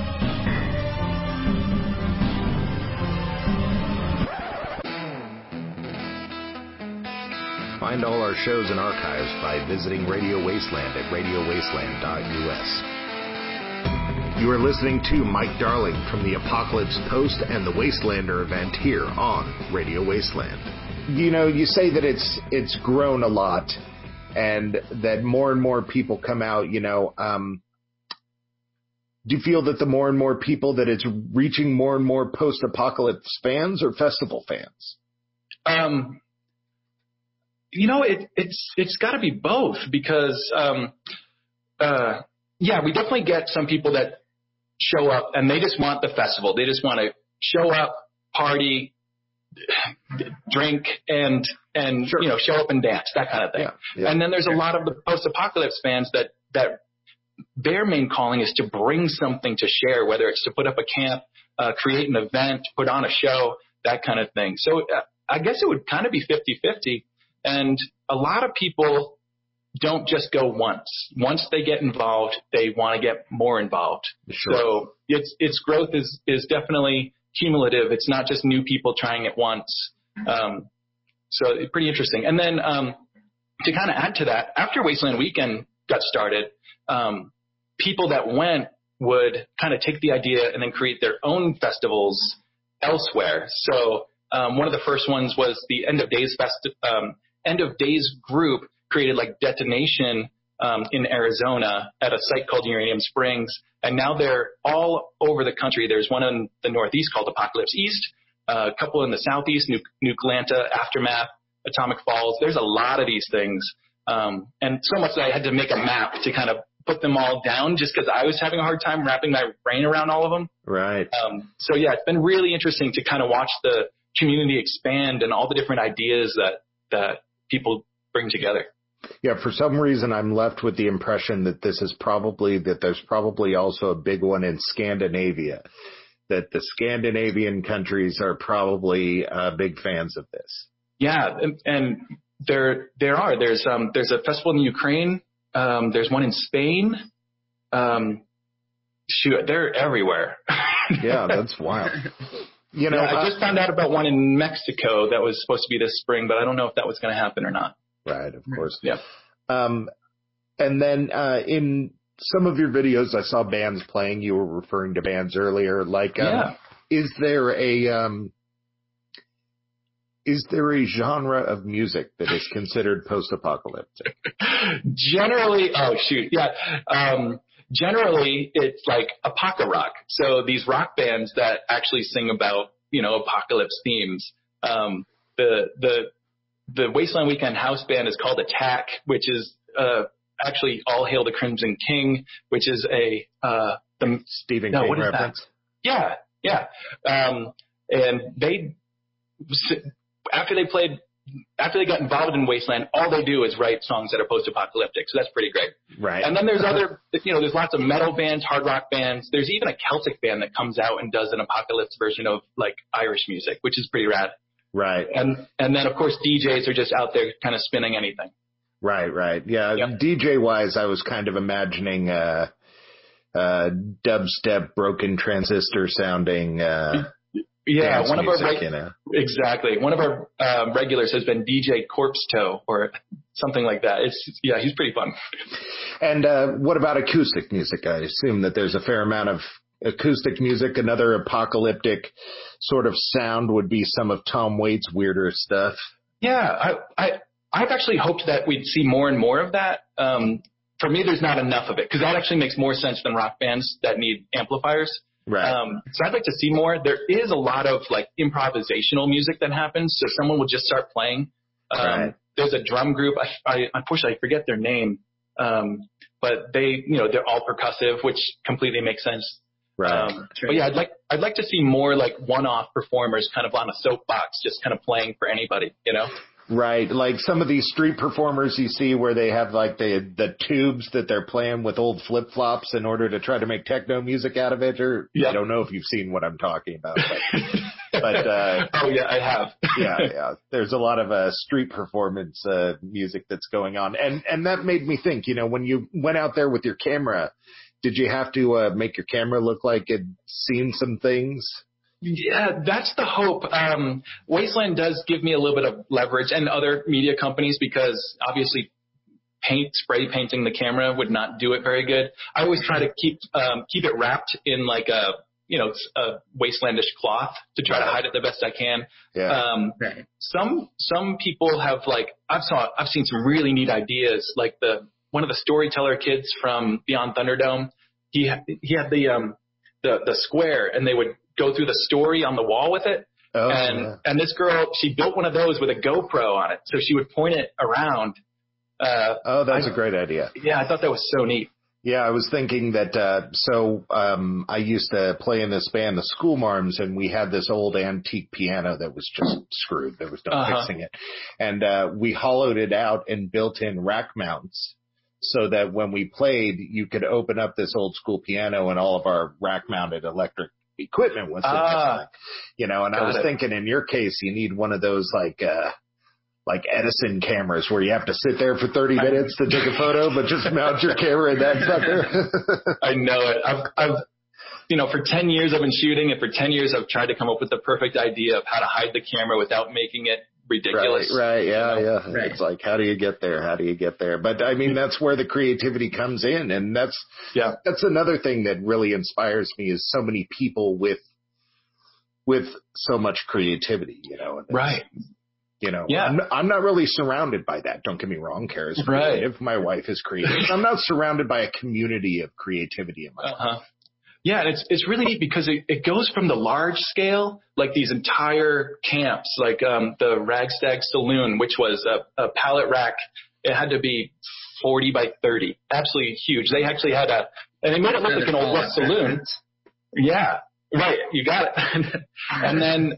Find all our shows and archives by visiting Radio Wasteland at radio wasteland dot U S. You are listening to Mike Darling from the Apocalypse Post and the Wastelander event here on Radio Wasteland. You know, you say that it's it's grown a lot and that more and more people come out, you know. Um, do you feel that the more and more people that it's reaching more and more post-apocalypse fans or festival fans? Um, you know, it, it's it's got to be both because, um, uh, yeah, we definitely get some people that show up and they just want the festival. They just want to show up, party, drink and and sure. you know show up and dance, that kind of thing. Yeah, yeah, and then there's yeah. a lot of the post-apocalypse fans that that their main calling is to bring something to share, whether it's to put up a camp, uh, create an event, put on a show, that kind of thing. So uh, I guess it would kind of be fifty-fifty. And a lot of people don't just go once. Once they get involved, they want to get more involved. Sure. So its its growth is is definitely cumulative. It's not just new people trying it once. Um, so it's pretty interesting. And then um, to kind of add to that, after Wasteland Weekend got started, um, people that went would kind of take the idea and then create their own festivals elsewhere. So um, one of the first ones was the End of Days Fest, um, End of Days group created like Detonation um, in Arizona at a site called Uranium Springs. And now they're all over the country. There's one in the Northeast called Apocalypse East. uh, a couple in the southeast, Nuke, Nukelanta, Aftermath, Atomic Falls. There's a lot of these things. Um, and so much that I had to make a map to kind of put them all down just because I was having a hard time wrapping my brain around all of them. Right. Um, so yeah, it's been really interesting to kind of watch the community expand and all the different ideas that, that people bring together. Yeah, for some reason I'm left with the impression that this is probably, that there's probably also a big one in Scandinavia, that the Scandinavian countries are probably uh, big fans of this. Yeah, and, and there there are. There's um there's a festival in Ukraine. Um, there's one in Spain. Um, shoot, they're everywhere. Yeah, that's wild. You know, yeah, I uh, just found out about one in Mexico that was supposed to be this spring, but I don't know if that was going to happen or not. Right, of course. Yeah. Um, and then uh, in some of your videos, I saw bands playing. You were referring to bands earlier. Like, um, yeah. is there a um, is there a genre of music that is considered post-apocalyptic? Generally, oh shoot, yeah. Um, generally, it's like apoca rock. So these rock bands that actually sing about, you know, apocalypse themes. Um, the the The Wasteland Weekend house band is called Attack, which is uh, actually All Hail the Crimson King, which is a uh, the Stephen no, King what is reference. That? Yeah, yeah. Um, and they after they played after they got involved in Wasteland, all they do is write songs that are post-apocalyptic. So that's pretty great. Right. And then there's other, you know, there's lots of metal bands, hard rock bands. There's even a Celtic band that comes out and does an apocalypse version of like Irish music, which is pretty rad. Right. And and then, of course, D Js are just out there kind of spinning anything. Right, right. Yeah, yep. D J-wise, I was kind of imagining uh, uh, dubstep, broken transistor sounding uh, Yeah, dance one of music, our reg- you know? exactly. One of our um, regulars has been D J Corpse Toe or something like that. It's yeah, he's pretty fun. And uh, what about acoustic music? I assume that there's a fair amount of acoustic music. Another apocalyptic sort of sound would be some of Tom Waits' weirder stuff. Yeah, I, I, I've actually hoped that we'd see more and more of that. Um, for me, there's not enough of it because that actually makes more sense than rock bands that need amplifiers. Right. Um, so I'd like to see more. There is a lot of like improvisational music that happens. So someone will just start playing. Um, right. There's a drum group. I, I unfortunately I forget their name. Um, but they, you know, they're all percussive, which completely makes sense. Right. Um, but yeah, I'd like, I'd like to see more like one-off performers kind of on a soapbox, just kind of playing for anybody, you know? Right. Like some of these street performers you see where they have like the, the tubes that they're playing with old flip flops in order to try to make techno music out of it. Or yeah. I don't know if you've seen what I'm talking about, but, but uh, oh yeah, I have. yeah. Yeah. There's a lot of, uh, street performance, uh, music that's going on. And, and that made me think, you know, when you went out there with your camera, did you have to uh, make your camera look like it'd seen some things? Yeah, that's the hope. Um, Wasteland does give me a little bit of leverage, and other media companies, because obviously paint, spray painting the camera would not do it very good. I always try to keep um, keep it wrapped in like a, you know, a Wastelandish cloth to try to hide it the best I can. Yeah. Um, right. Some some people have like I've saw I've seen some really neat ideas, like the one of the storyteller kids from Beyond Thunderdome. He he had the um the the square, and they would go through the story on the wall with it. Oh, and yeah. and this girl, she built one of those with a GoPro on it, so she would point it around. Uh, oh, that's I, a great idea. Yeah, I thought that was so neat. Yeah, I was thinking that, uh, so, um, I used to play in this band, the Schoolmarms, and we had this old antique piano that was just screwed. There was no uh-huh. fixing it. And, uh, we hollowed it out and built in rack mounts so that when we played, you could open up this old school piano and all of our rack mounted electric equipment was, ah, you know, and I was it. thinking in your case, you need one of those like, uh, like Edison cameras where you have to sit there for thirty minutes to take a photo, but just mount your camera in that sucker. I know it. I've, I've, you know, for ten years I've been shooting, and for ten years I've tried to come up with the perfect idea of how to hide the camera without making it ridiculous. Right, right, yeah, you know? yeah. Right. It's like, how do you get there? How do you get there? But I mean, that's where the creativity comes in. And that's, yeah, that's another thing that really inspires me is so many people with, with so much creativity, you know. Right. You know, yeah. I'm, I'm not really surrounded by that. Don't get me wrong. Kara's creative. Right. My wife is creative. I'm not surrounded by a community of creativity in my uh-huh. life. Yeah, and it's it's really neat because it, it goes from the large scale, like these entire camps, like um, the Ragstag Saloon, which was a, a pallet rack. It had to be forty by thirty, absolutely huge. They actually had a, and they made it look like an old West saloon. Yeah, right, you got it. And then,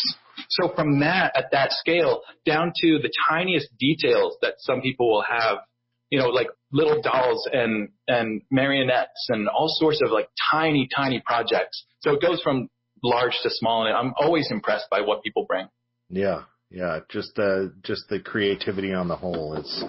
so from that, at that scale, down to the tiniest details that some people will have, you know, like little dolls and, and marionettes and all sorts of like tiny, tiny projects. So it goes from large to small, and I'm always impressed by what people bring. Yeah. Yeah. Just the, just the creativity on the whole is,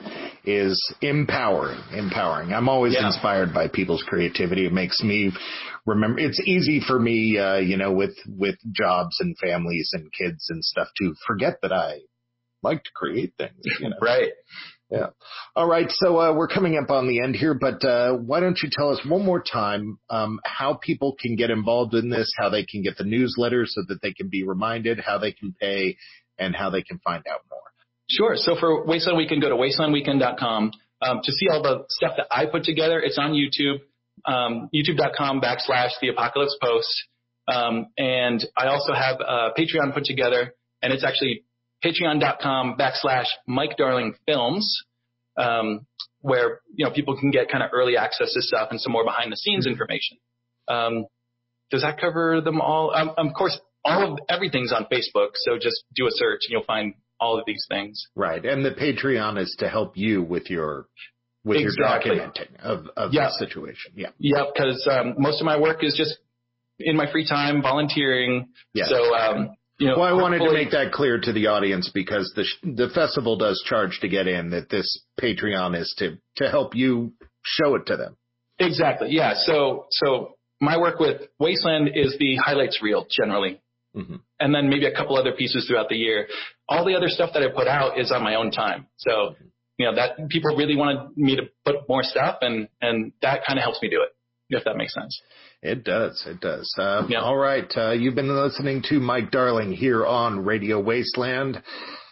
is empowering, empowering. I'm always yeah. inspired by people's creativity. It makes me remember, it's easy for me, uh, you know, with, with jobs and families and kids and stuff to forget that I like to create things, you know. Right. Yeah. All right. So uh, we're coming up on the end here, but uh, why don't you tell us one more time um, how people can get involved in this, how they can get the newsletter so that they can be reminded, how they can pay, and how they can find out more. Sure. So for Wasteland Weekend, go to wasteland weekend dot com um, to see all the stuff that I put together. It's on YouTube, um, youtube.com backslash the Apocalypse Post. Um, and I also have a Patreon put together, and it's actually patreon.com backslash Mike Darling Films, um, where, you know, people can get kind of early access to stuff and some more behind the scenes information. Um, does that cover them all? Um, of course, all of everything's on Facebook. So just do a search and you'll find all of these things. Right. And the Patreon is to help you with your, with exactly. your documenting of, of yeah. the situation. Yeah. Yeah. Cause, um, most of my work is just in my free time volunteering. Yeah. So, um, You know, well, I wanted to make that clear to the audience because the the festival does charge to get in, that this Patreon is to, to help you show it to them. Exactly. Yeah. So, so my work with Wasteland is the highlights reel generally. Mm-hmm. And then maybe a couple other pieces throughout the year. All the other stuff that I put out is on my own time. So, you know, that people really wanted me to put more stuff, and, and that kind of helps me do it, if that makes sense. It does. It does. Uh, yeah. All right. Uh, you've been listening to Mike Darling here on Radio Wasteland.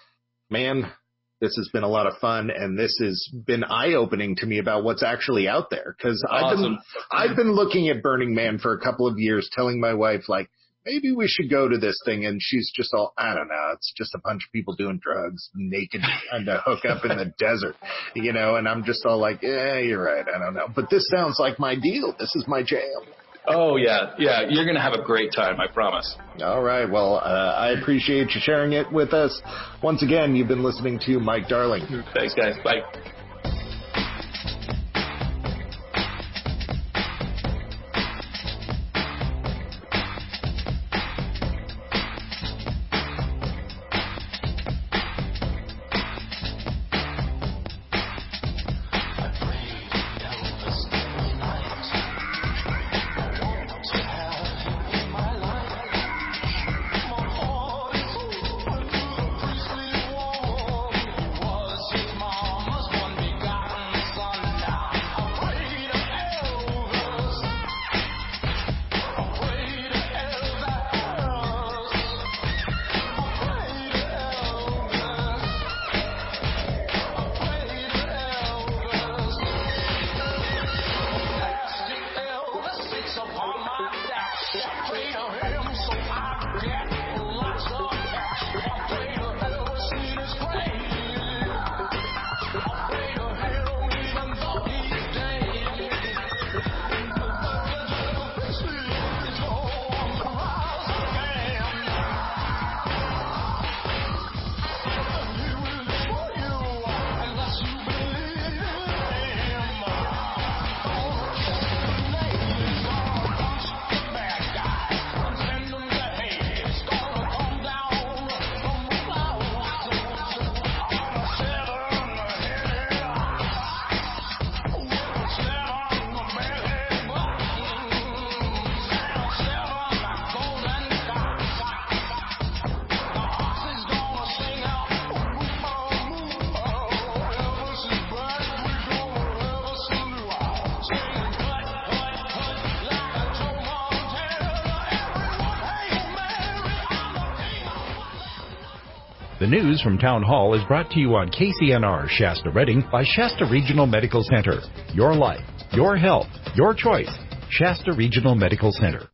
Man, this has been a lot of fun, and this has been eye-opening to me about what's actually out there. Because I've been I've been looking at Burning Man for a couple of years, telling my wife, like, maybe we should go to this thing, and she's just all, I don't know, it's just a bunch of people doing drugs, naked, trying to hook up in the desert, you know. And I'm just all like, yeah, you're right. I don't know, but this sounds like my deal. This is my jam. Oh, yeah. Yeah. You're going to have a great time. I promise. All right. Well, uh, I appreciate you sharing it with us. Once again, you've been listening to Mike Darling. Thanks, guys. Bye. The news from Town Hall is brought to you on K C N R Shasta Redding by Shasta Regional Medical Center. Your life, your health, your choice. Shasta Regional Medical Center.